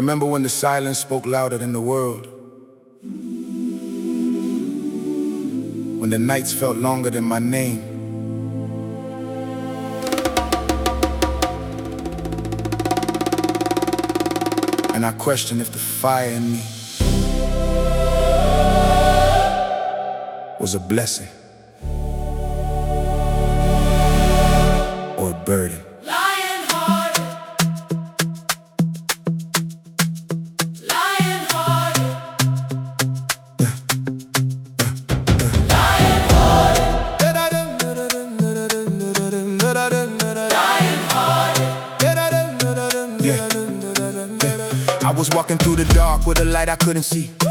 remember when the silence spoke louder than the world? When the nights felt longer than my name? And I questioned if the fire in me was a blessing or a burden. I was walking through the dark with a light I couldn't see.